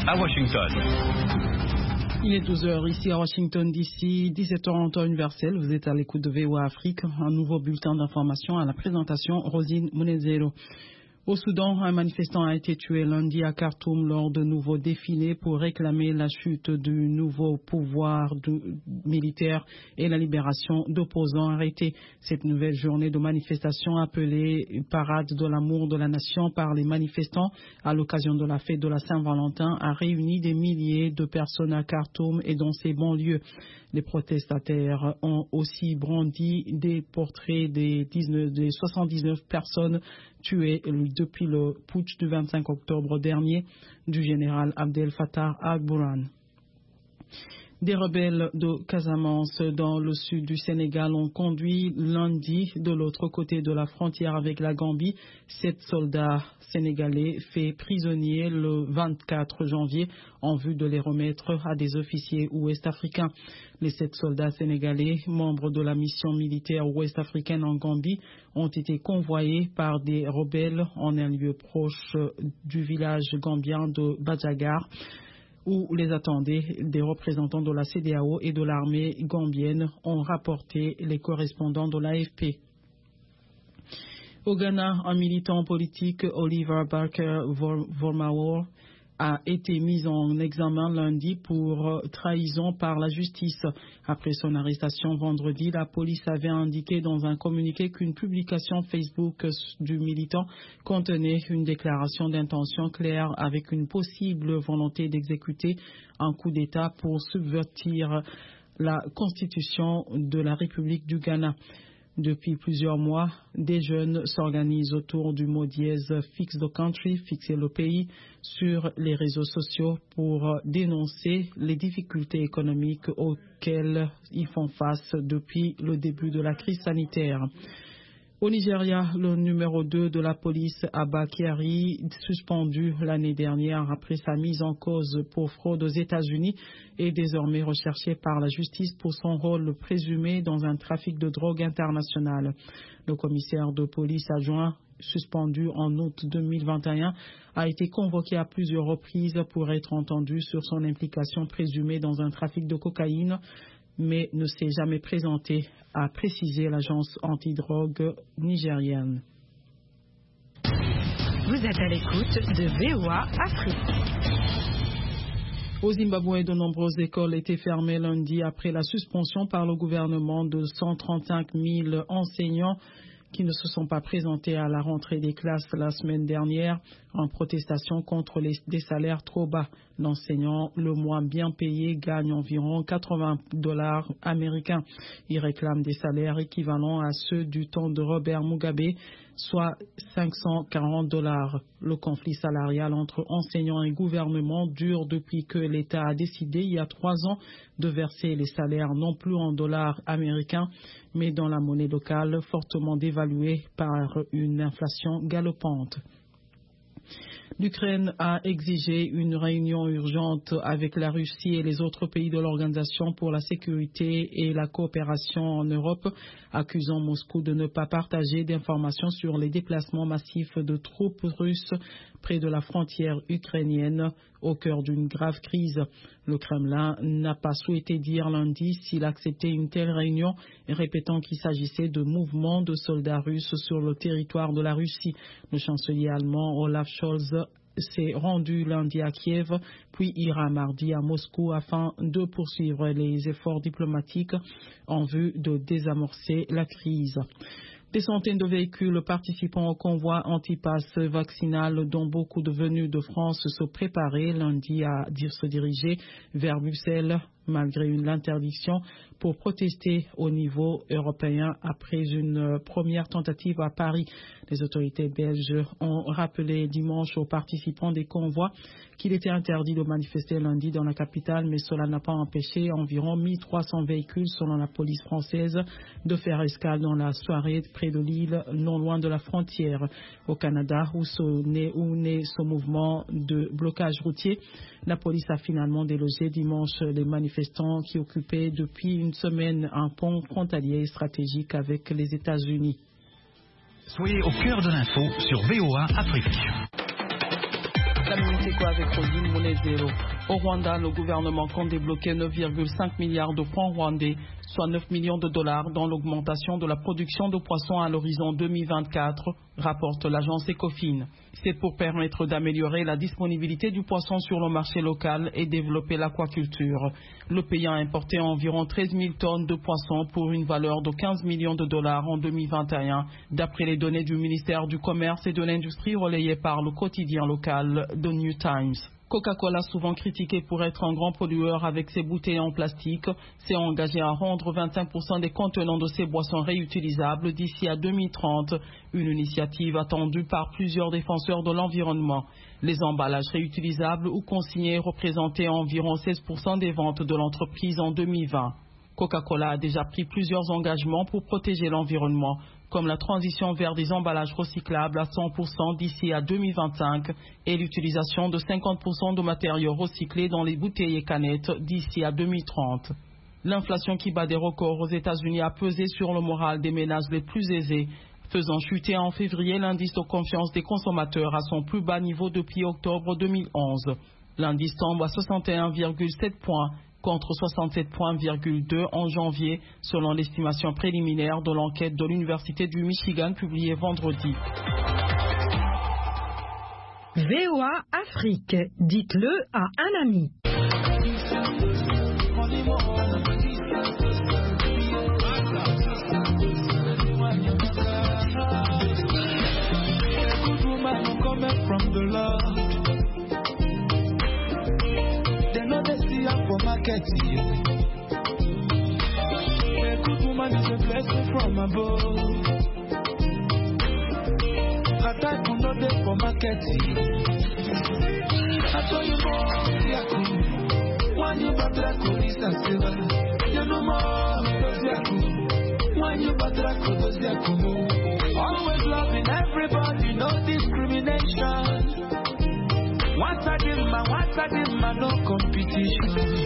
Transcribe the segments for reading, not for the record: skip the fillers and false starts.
à Washington. Il est 12h ici à Washington DC, 17h en temps universel. Vous êtes à l'écoute de VOA Afrique, un nouveau bulletin d'information à la présentation Rosine Munezero. Au Soudan, un manifestant a été tué lundi à Khartoum lors de nouveaux défilés pour réclamer la chute du nouveau pouvoir militaire et la libération d'opposants arrêtés. Cette nouvelle journée de manifestation appelée Parade de l'amour de la nation par les manifestants à l'occasion de la fête de la Saint-Valentin a réuni des milliers de personnes à Khartoum et dans ses banlieues. Les protestataires ont aussi brandi des portraits des 79 personnes tuées depuis le putsch du 25 octobre dernier du général Abdel Fattah al-Burhan. Des rebelles de Casamance dans le sud du Sénégal ont conduit lundi de l'autre côté de la frontière avec la Gambie 7 soldats sénégalais faits prisonniers le 24 janvier en vue de les remettre à des officiers ouest-africains. Les 7 soldats sénégalais, membres de la mission militaire ouest-africaine en Gambie, ont été convoyés par des rebelles en un lieu proche du village gambien de Badjagar, où les attendaient des représentants de la CEDEAO et de l'armée gambienne, ont rapporté les correspondants de l'AFP. Au Ghana, un militant politique, Oliver Barker-Vormawor, a été mis en examen lundi pour trahison par la justice. Après son arrestation vendredi, la police avait indiqué dans un communiqué qu'une publication Facebook du militant contenait une déclaration d'intention claire avec une possible volonté d'exécuter un coup d'État pour subvertir la constitution de la République du Ghana. Depuis plusieurs mois, des jeunes s'organisent autour du mot dièse Fix the Country, fixer le pays, sur les réseaux sociaux pour dénoncer les difficultés économiques auxquelles ils font face depuis le début de la crise sanitaire. Au Nigeria, le numéro 2 de la police, Abba Kyari, suspendu l'année dernière après sa mise en cause pour fraude aux États-Unis, est désormais recherché par la justice pour son rôle présumé dans un trafic de drogue international. Le commissaire de police adjoint, suspendu en août 2021, a été convoqué à plusieurs reprises pour être entendu sur son implication présumée dans un trafic de cocaïne, mais ne s'est jamais présenté, a précisé l'agence antidrogue nigérienne. Vous êtes à l'écoute de VOA Afrique. Au Zimbabwe, de nombreuses écoles étaient fermées lundi après la suspension par le gouvernement de 135 000 enseignants qui ne se sont pas présentés à la rentrée des classes la semaine dernière en protestation contre des salaires trop bas. L'enseignant, le mois bien payé, gagne environ $80 américains. Il réclame des salaires équivalents à ceux du temps de Robert Mugabe, soit $540. Le conflit salarial entre enseignants et gouvernement dure depuis que l'État a décidé il y a 3 ans de verser les salaires non plus en dollars américains, mais dans la monnaie locale fortement dévaluée par une inflation galopante. L'Ukraine a exigé une réunion urgente avec la Russie et les autres pays de l'Organisation pour la sécurité et la coopération en Europe, accusant Moscou de ne pas partager d'informations sur les déplacements massifs de troupes russes près de la frontière ukrainienne au cœur d'une grave crise. Le Kremlin n'a pas souhaité dire lundi s'il acceptait une telle réunion, répétant qu'il s'agissait de mouvements de soldats russes sur le territoire de la Russie. Le chancelier allemand Olaf Scholz s'est rendu lundi à Kiev, puis ira mardi à Moscou afin de poursuivre les efforts diplomatiques en vue de désamorcer la crise. Des centaines de véhicules participant au convoi anti-pass vaccinal dont beaucoup de venus de France se préparaient lundi à se diriger vers Bruxelles malgré l'interdiction pour protester au niveau européen après une première tentative à Paris. Les autorités belges ont rappelé dimanche aux participants des convois qu'il était interdit de manifester lundi dans la capitale, mais cela n'a pas empêché environ 1300 véhicules selon la police française de faire escale dans la soirée près de Lille, non loin de la frontière. Au Canada, où naît ce mouvement de blocage routier, la police a finalement délogé dimanche les manifestants qui occupaient depuis une semaine un pont frontalier stratégique avec les États-Unis. Soyez au cœur de l'info sur VOA Afrique. La Minute Éco avec Rosine Munezero. Au Rwanda, le gouvernement compte débloquer 9,5 milliards de francs rwandais, soit 9 millions de dollars dans l'augmentation de la production de poissons à l'horizon 2024, rapporte l'agence Ecofin. C'est pour permettre d'améliorer la disponibilité du poisson sur le marché local et développer l'aquaculture. Le pays a importé environ 13 000 tonnes de poissons pour une valeur de 15 millions de dollars en 2021, d'après les données du ministère du Commerce et de l'Industrie relayées par le quotidien local The New Times. Coca-Cola, souvent critiqué pour être un grand pollueur avec ses bouteilles en plastique, s'est engagé à rendre 25% des contenants de ses boissons réutilisables d'ici à 2030, une initiative attendue par plusieurs défenseurs de l'environnement. Les emballages réutilisables ou consignés représentaient environ 16% des ventes de l'entreprise en 2020. Coca-Cola a déjà pris plusieurs engagements pour protéger l'environnement, comme la transition vers des emballages recyclables à 100% d'ici à 2025 et l'utilisation de 50% de matériaux recyclés dans les bouteilles et canettes d'ici à 2030. L'inflation qui bat des records aux États-Unis a pesé sur le moral des ménages les plus aisés, faisant chuter en février l'indice de confiance des consommateurs à son plus bas niveau depuis octobre 2011. L'indice tombe à 61,7 points, contre 67,2 en janvier, selon l'estimation préliminaire de l'enquête de l'Université du Michigan publiée vendredi. VOA Afrique, dites-le à un ami. For marketing, a good woman is a blessing from above. A type of no day for marketing. I told you more, Yaku. When you batra colis and silver, you know more, those Yaku. When you batra colis Yaku. Always loving everybody, no discrimination. Once I did my no competition.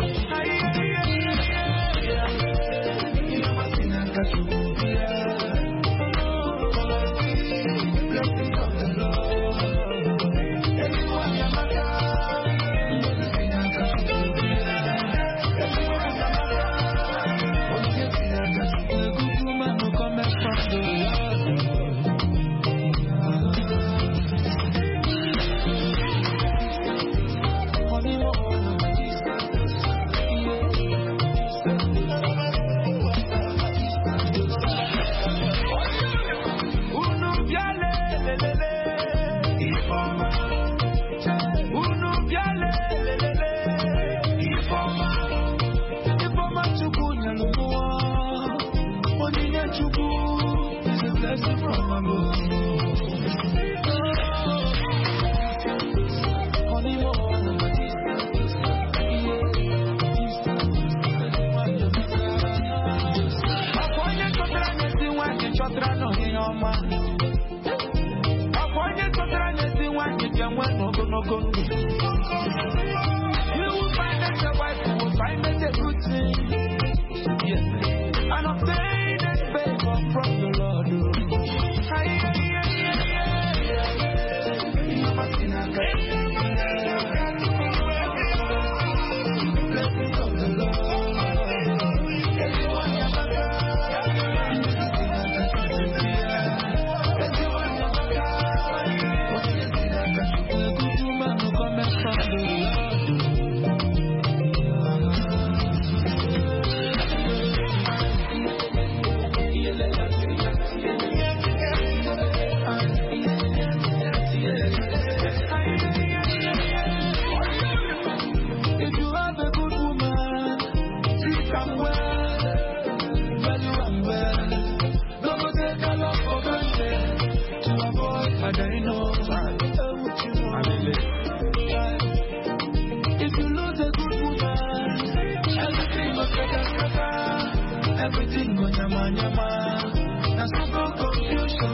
Everything go nyama nyama, na so go confusion,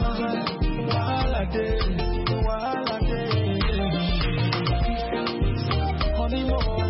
wahala dey, honey more.